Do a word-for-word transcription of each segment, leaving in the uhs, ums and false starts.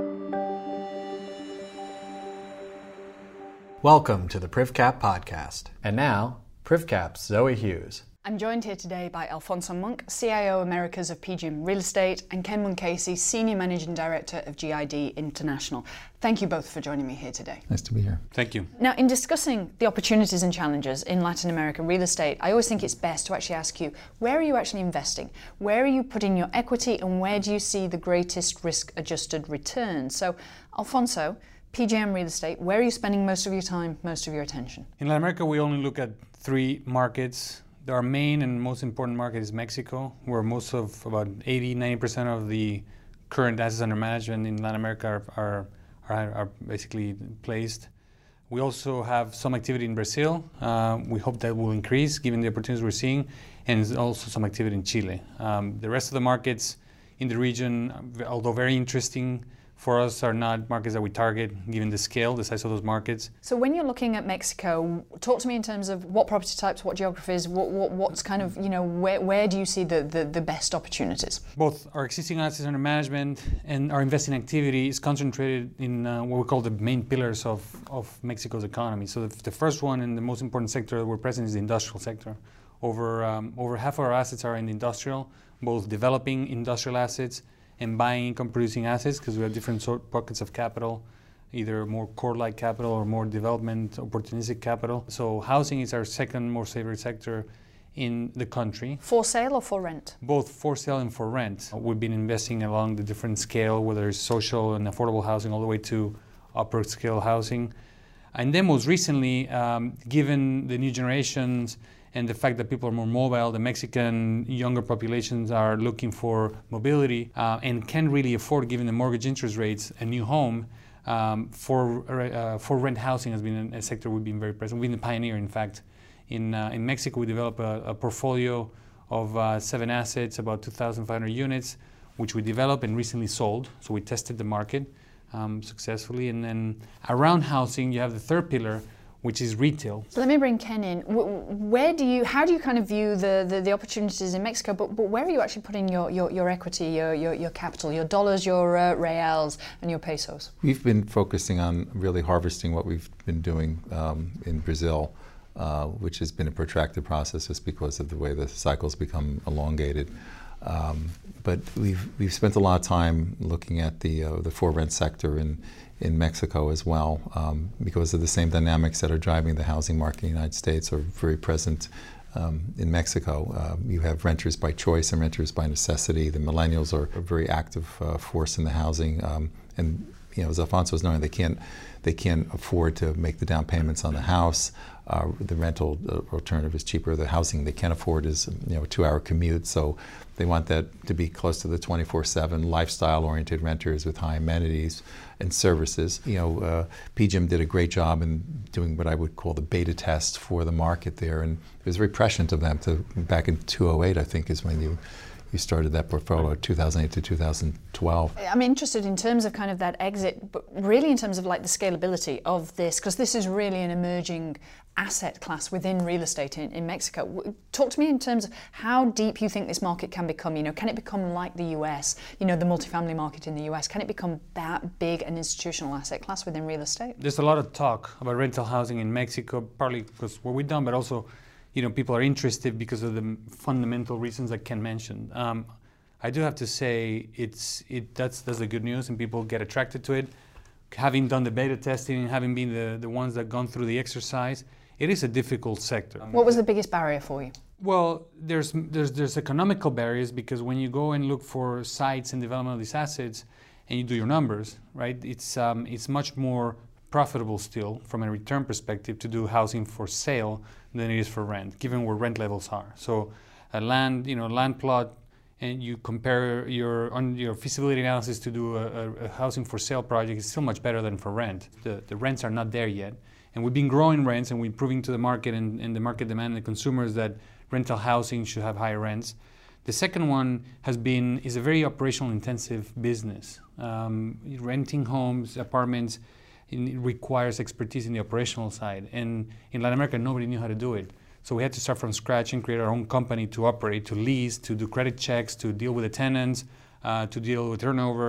Welcome to the PrivCap podcast. And now, PrivCap's Zoe Hughes. I'm joined here today by Alfonso Monk, C I O Americas of P G M Real Estate, and Ken Munkasey, Senior Managing Director of G I D International. Thank you both for joining me here today. Nice to be here. Thank you. Now, in discussing the opportunities and challenges in Latin American real estate, I always think it's best to actually ask you, where are you actually investing? Where are you putting your equity, and where do you see the greatest risk-adjusted return? So, Alfonso, P G M Real Estate, where are you spending most of your time, most of your attention? In Latin America, we only look at three markets. Our main and most important market is Mexico, where most of about eighty, ninety percent of the current assets under management in Latin America are, are, are, are basically placed. We also have some activity in Brazil. Uh, we hope that will increase given the opportunities we're seeing, and also some activity in Chile. Um, the rest of the markets in the region, although very interesting for us, are not markets that we target, given the scale, the size of those markets. So when you're looking at Mexico, talk to me in terms of what property types, what geographies, what, what what's kind of, you know, where, where do you see the, the, the best opportunities? Both our existing assets under management and our investing activity is concentrated in uh, what we call the main pillars of, of Mexico's economy. So the, the first one and the most important sector that we're present is the industrial sector. Over, um, over half of our assets are in the industrial, both developing industrial assets and buying income-producing assets, because we have different sort pockets of capital, either more core-like capital or more development opportunistic capital. So housing is our second most favorite sector in the country. For sale or for rent? Both for sale and for rent. We've been investing along the different scale, whether it's social and affordable housing all the way to upper scale housing. And then most recently, um, given the new generations and the fact that people are more mobile, the Mexican younger populations are looking for mobility uh, and can't really afford, given the mortgage interest rates, a new home. Um, for uh, for rent housing has been a sector we've been very present. We've been the pioneer, in fact. In uh, in Mexico, we developed a, a portfolio of uh, seven assets, about two thousand five hundred units, which we developed and recently sold. So we tested the market um, successfully. And then around housing, you have the third pillar, which is retail. So let me bring Ken in. Where do you, how do you kind of view the, the, the opportunities in Mexico, but, but where are you actually putting your, your, your equity, your, your, your capital, your dollars, your uh, reals, and your pesos? We've been focusing on really harvesting what we've been doing um, in Brazil, uh, which has been a protracted process just because of the way the cycles become elongated. Um, but we've we've spent a lot of time looking at the uh, the for rent sector in in Mexico as well, um, because of the same dynamics that are driving the housing market in the United States are very present um, in Mexico. Uh, you have renters by choice and renters by necessity. The millennials are a very active uh, force in the housing, um, and you know, as Alfonso was knowing, they can't they can't afford to make the down payments on the house. Uh, the rental uh, alternative is cheaper. The housing they can't afford is, you know, a two-hour commute. So they want that to be close to the twenty-four seven lifestyle-oriented renters with high amenities and services. You know, uh, P G M did a great job in doing what I would call the beta test for the market there, and it was very prescient of them to, back in two thousand eight, I think, is when you you started that portfolio, two thousand eight to two thousand twelve. I'm interested in terms of kind of that exit, but really in terms of like the scalability of this, because this is really an emerging asset class within real estate in, in Mexico. Talk to me in terms of how deep you think this market can become. You know, can it become like the U S, you know, the multifamily market in the U S? Can it become that big an institutional asset class within real estate? There's a lot of talk about rental housing in Mexico, partly because what we've done, but also, you know, people are interested because of the fundamental reasons that Ken mentioned. Um, I do have to say it's it that's that's the good news, and people get attracted to it. Having done the beta testing and having been the, the ones that gone through the exercise, it is a difficult sector. What was the biggest barrier for you? Well, there's there's there's economical barriers, because when you go and look for sites and development of these assets, and you do your numbers, right? It's um, it's much more profitable still from a return perspective to do housing for sale than it is for rent, given where rent levels are. So a land, you know, land plot, and you compare your on your feasibility analysis to do a, a housing for sale project, is still much better than for rent. The, the rents are not there yet. And we've been growing rents, and we're proving to the market and, and the market demand and the consumers that rental housing should have higher rents. The second one has been, is a very operational intensive business. Um, renting homes, apartments, it requires expertise in the operational side. And in Latin America, nobody knew how to do it. So we had to start from scratch and create our own company to operate, to lease, to do credit checks, to deal with the tenants, uh, to deal with turnover.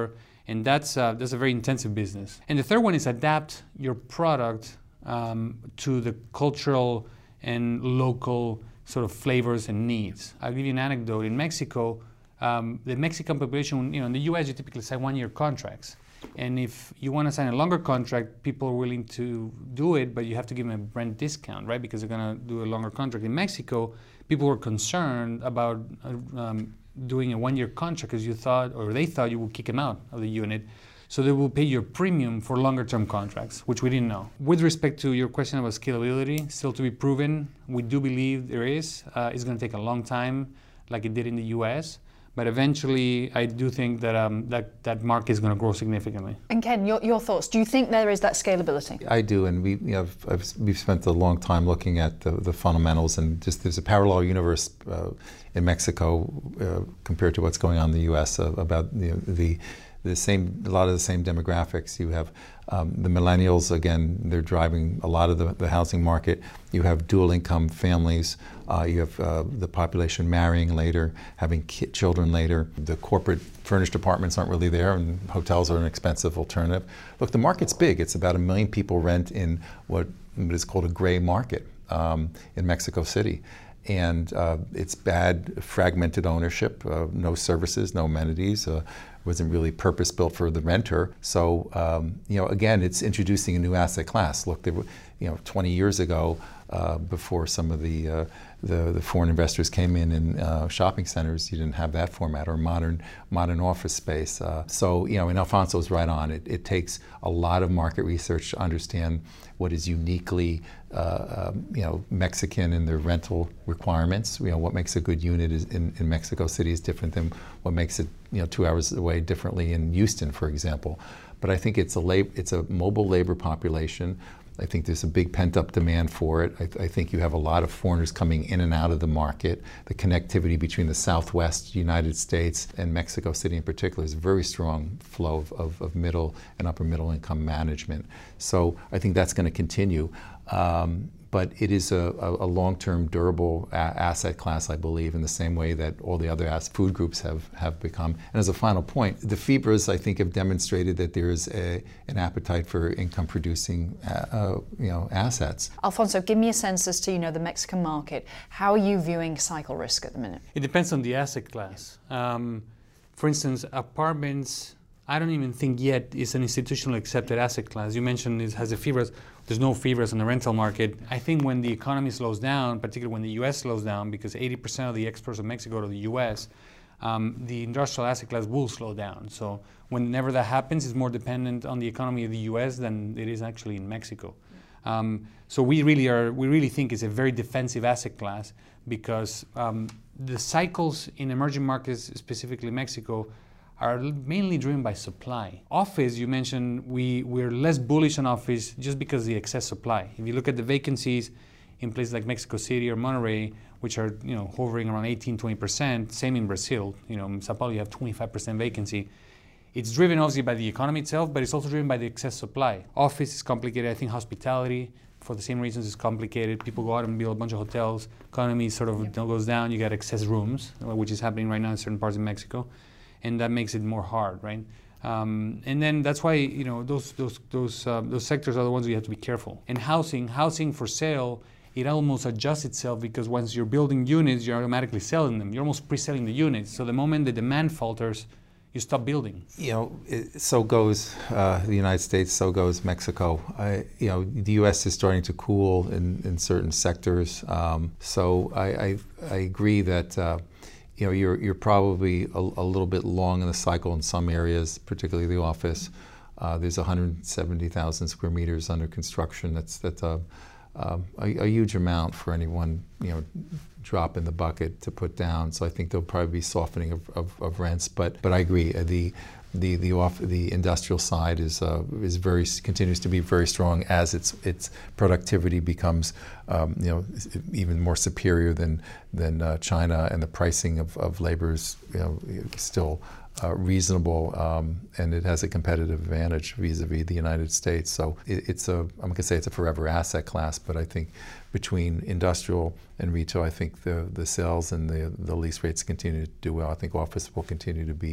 And that's, uh, that's a very intensive business. And the third one is adapt your product um, to the cultural and local sort of flavors and needs. I'll give you an anecdote. In Mexico, um, the Mexican population, you know, in the U S you typically sign one-year contracts. And if you want to sign a longer contract, people are willing to do it, but you have to give them a rent discount, right? Because they're going to do a longer contract. In Mexico, people were concerned about uh, um, doing a one-year contract because you thought, or they thought you would kick them out of the unit. So they will pay your premium for longer-term contracts, which we didn't know. With respect to your question about scalability, still to be proven, we do believe there is. Uh, it's going to take a long time, like it did in the U S, but eventually I do think that um, that, that market is going to grow significantly. And Ken, your, your thoughts, do you think there is that scalability? I do, and we, you know, I've, I've, we've spent a long time looking at the, the fundamentals, and just there's a parallel universe uh, in Mexico uh, compared to what's going on in the U S uh, about you know, the the same, a lot of the same demographics. You have um, the millennials, again, they're driving a lot of the, the housing market. You have dual income families. Uh, you have uh, the population marrying later, having ki- children later. The corporate furnished apartments aren't really there, and hotels are an expensive alternative. Look, the market's big. It's about a million people rent in what is called a gray market um, in Mexico City. And uh, it's bad, fragmented ownership, uh, no services, no amenities, uh, wasn't really purpose-built for the renter. So, um, you know, again, it's introducing a new asset class. Look, there were, you know, twenty years ago, uh, before some of the, uh, the the foreign investors came in in uh, shopping centers, you didn't have that format, or modern modern office space. Uh, so, you know, and Alfonso's right on. It, it takes a lot of market research to understand what is uniquely, uh, um, you know, Mexican in their rental requirements. You know, what makes a good unit is in, in Mexico City is different than what makes it, you know, two hours away differently in Houston, for example. But I think it's a lab, it's a mobile labor population. I think there's a big pent-up demand for it. I, th- I think you have a lot of foreigners coming in and out of the market. The connectivity between the Southwest United States and Mexico City in particular is a very strong flow of, of, of middle and upper middle income management. So I think that's going to continue. Um, but it is a, a, a long-term durable a- asset class, I believe, in the same way that all the other as- food groups have, have become. And as a final point, the FIBRAs, I think, have demonstrated that there is a, an appetite for income-producing uh, uh, you know, assets. Alfonso, give me a sense as to, you know, the Mexican market. How are you viewing cycle risk at the minute? It depends on the asset class. Um, for instance, apartments, I don't even think yet is an institutionally accepted asset class. You mentioned it has a FIBRAs. There's no FIBRAs in the rental market. I think when the economy slows down, particularly when the U S slows down, because eighty percent of the exports of Mexico to the U S, um, the industrial asset class will slow down. So whenever that happens, it's more dependent on the economy of the U S than it is actually in Mexico. Um, so we really are, we really think it's a very defensive asset class because um, the cycles in emerging markets, specifically Mexico, are mainly driven by supply. Office, you mentioned, we, we're less bullish on office just because of the excess supply. If you look at the vacancies in places like Mexico City or Monterrey, which are, you know, hovering around eighteen, twenty percent, same in Brazil, you know, in Sao Paulo you have twenty-five percent vacancy. It's driven obviously by the economy itself, but it's also driven by the excess supply. Office is complicated. I think hospitality, for the same reasons, is complicated. People go out and build a bunch of hotels. Economy sort of yeah. goes down. You got excess rooms, which is happening right now in certain parts of Mexico. And that makes it more hard, right? Um, and then that's why, you know, those those those uh, those sectors are the ones we have to be careful. And housing, housing for sale, it almost adjusts itself because once you're building units, you're automatically selling them. You're almost pre-selling the units. So the moment the demand falters, you stop building. You know, it, so goes uh, the United States, so goes Mexico. I, you know, the U S is starting to cool in, in certain sectors. Um, so I, I I agree that. Uh, You know, you're you're probably a, a little bit long in the cycle in some areas, particularly the office. Uh, there's one hundred seventy thousand square meters under construction. That's that's a, um, a a huge amount for any one, you know, drop in the bucket to put down. So I think there'll probably be softening of, of, of rents. But but I agree. The the the off the industrial side is uh, is very continues to be very strong as its its productivity becomes um, you know even more superior than than uh, China, and the pricing of, of labor is you know still uh, reasonable, um, and it has a competitive advantage vis-a-vis the United States. So it, it's a I'm going to say it's a forever asset class, but I think between industrial and retail, I think the the sales and the the lease rates continue to do well. I think office will continue to be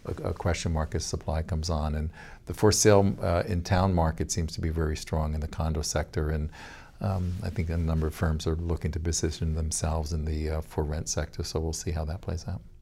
a, a question mark as supply comes on. And the for sale uh, in town market seems to be very strong in the condo sector, and um, I think a number of firms are looking to position themselves in the uh, for rent sector, so we'll see how that plays out.